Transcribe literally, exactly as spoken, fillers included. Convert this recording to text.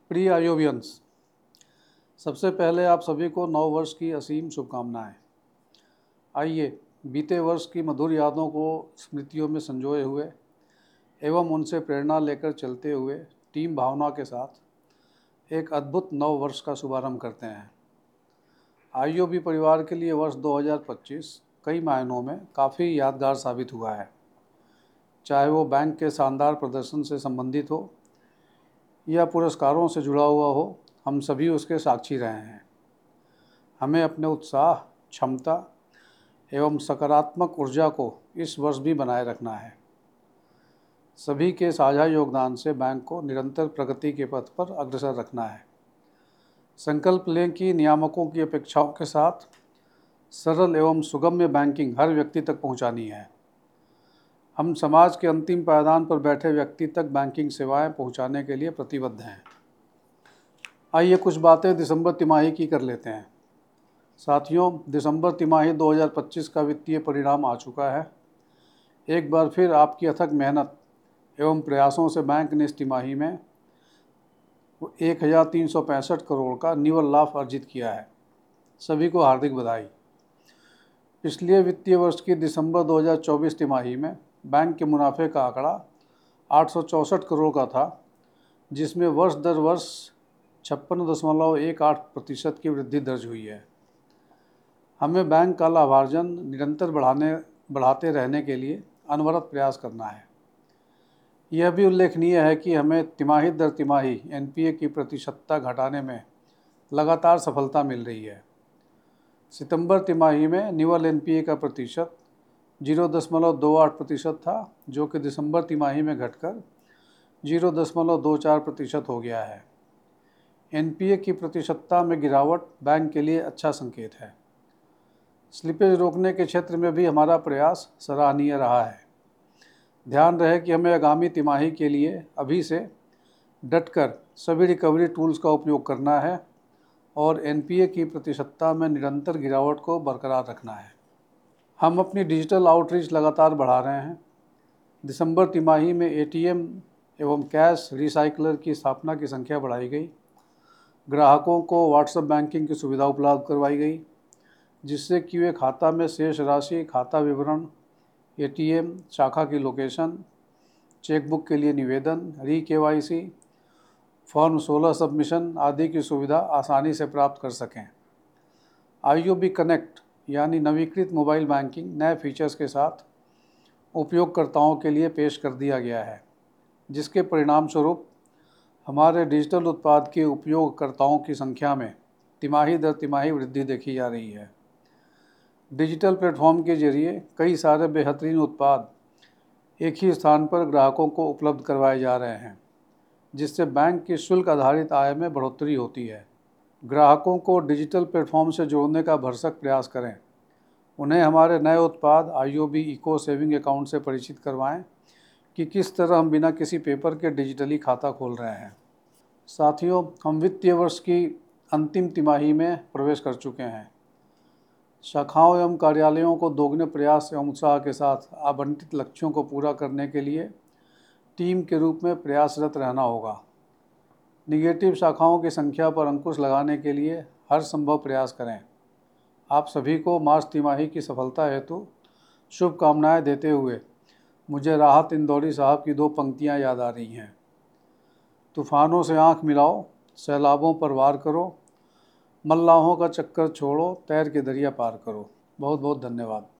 प्रिय आयोवियंस, सबसे पहले आप सभी को नव वर्ष की असीम शुभकामनाएं। आइए बीते वर्ष की मधुर यादों को स्मृतियों में संजोए हुए एवं उनसे प्रेरणा लेकर चलते हुए टीम भावना के साथ एक अद्भुत नव वर्ष का शुभारंभ करते हैं। आईओबी परिवार के लिए वर्ष दो हज़ार पच्चीस कई मायनों में काफ़ी यादगार साबित हुआ है। चाहे वो बैंक के शानदार प्रदर्शन से संबंधित हो या पुरस्कारों से जुड़ा हुआ हो, हम सभी उसके साक्षी रहे हैं। हमें अपने उत्साह, क्षमता एवं सकारात्मक ऊर्जा को इस वर्ष भी बनाए रखना है। सभी के साझा योगदान से बैंक को निरंतर प्रगति के पथ पर अग्रसर रखना है। संकल्प लें कि नियामकों की अपेक्षाओं के साथ सरल एवं सुगम्य बैंकिंग हर व्यक्ति तक पहुंचानी है। हम समाज के अंतिम पायदान पर बैठे व्यक्ति तक बैंकिंग सेवाएं पहुंचाने के लिए प्रतिबद्ध हैं। आइए कुछ बातें दिसंबर तिमाही की कर लेते हैं। साथियों, दिसंबर तिमाही दो हज़ार पच्चीस का वित्तीय परिणाम आ चुका है। एक बार फिर आपकी अथक मेहनत एवं प्रयासों से बैंक ने इस तिमाही में एक हज़ार तीन सौ पैंसठ करोड़ का निवल लाभ अर्जित किया है। सभी को हार्दिक बधाई। पिछले वित्तीय वर्ष की दिसंबर दो हज़ार चौबीस तिमाही में बैंक के मुनाफे का आंकड़ा आठ सौ चौंसठ करोड़ का था, जिसमें वर्ष दर वर्ष छप्पन दशमलव एक आठ प्रतिशत की वृद्धि दर्ज हुई है। हमें बैंक का लाभार्जन निरंतर बढ़ाने बढ़ाते रहने के लिए अनवरत प्रयास करना है। यह भी उल्लेखनीय है कि हमें तिमाही दर तिमाही एनपीए की प्रतिशतता घटाने में लगातार सफलता मिल रही है। सितंबर तिमाही में निवल एनपीए का प्रतिशत जीरो दशमलव दो आठ प्रतिशत था, जो कि दिसंबर तिमाही में घटकर जीरो दशमलव दो चार प्रतिशत हो गया है। एनपीए की प्रतिशतता में गिरावट बैंक के लिए अच्छा संकेत है। स्लिपेज रोकने के क्षेत्र में भी हमारा प्रयास सराहनीय रहा है। ध्यान रहे कि हमें आगामी तिमाही के लिए अभी से डटकर सभी रिकवरी टूल्स का उपयोग करना है और एनपीए की प्रतिशतता में निरंतर गिरावट को बरकरार रखना है। हम अपनी डिजिटल आउटरीच लगातार बढ़ा रहे हैं। दिसंबर तिमाही में एटीएम एवं कैश रिसाइकलर की स्थापना की संख्या बढ़ाई गई। ग्राहकों को व्हाट्सएप बैंकिंग की सुविधा उपलब्ध करवाई गई, जिससे कि वे खाता में शेष राशि, खाता विवरण, एटीएम, शाखा की लोकेशन, चेकबुक के लिए निवेदन, री केवाईसी, फॉर्म सोलह सबमिशन आदि की सुविधा आसानी से प्राप्त कर सकें। आईओबी कनेक्ट यानी नवीकृत मोबाइल बैंकिंग नए फीचर्स के साथ उपयोगकर्ताओं के लिए पेश कर दिया गया है, जिसके परिणाम स्वरूप हमारे डिजिटल उत्पाद के उपयोगकर्ताओं की संख्या में तिमाही दर तिमाही वृद्धि देखी जा रही है। डिजिटल प्लेटफॉर्म के जरिए कई सारे बेहतरीन उत्पाद एक ही स्थान पर ग्राहकों को उपलब्ध करवाए जा रहे हैं, जिससे बैंक की शुल्क आधारित आय में बढ़ोतरी होती है। ग्राहकों को डिजिटल प्लेटफॉर्म से जोड़ने का भरसक प्रयास करें। उन्हें हमारे नए उत्पाद आईओबी इको सेविंग अकाउंट से परिचित करवाएं कि किस तरह हम बिना किसी पेपर के डिजिटली खाता खोल रहे हैं। साथियों, हम वित्तीय वर्ष की अंतिम तिमाही में प्रवेश कर चुके हैं। शाखाओं एवं कार्यालयों को दोगुने प्रयास एवं उत्साह के साथ आवंटित लक्ष्यों को पूरा करने के लिए टीम के रूप में प्रयासरत रहना होगा। निगेटिव शाखाओं की संख्या पर अंकुश लगाने के लिए हर संभव प्रयास करें। आप सभी को मार्च तिमाही की सफलता हेतु शुभकामनाएं देते हुए मुझे राहत इंदौरी साहब की दो पंक्तियां याद आ रही हैं। तूफानों से आंख मिलाओ, सैलाबों पर वार करो, मल्लाहों का चक्कर छोड़ो, तैर के दरिया पार करो। बहुत बहुत धन्यवाद।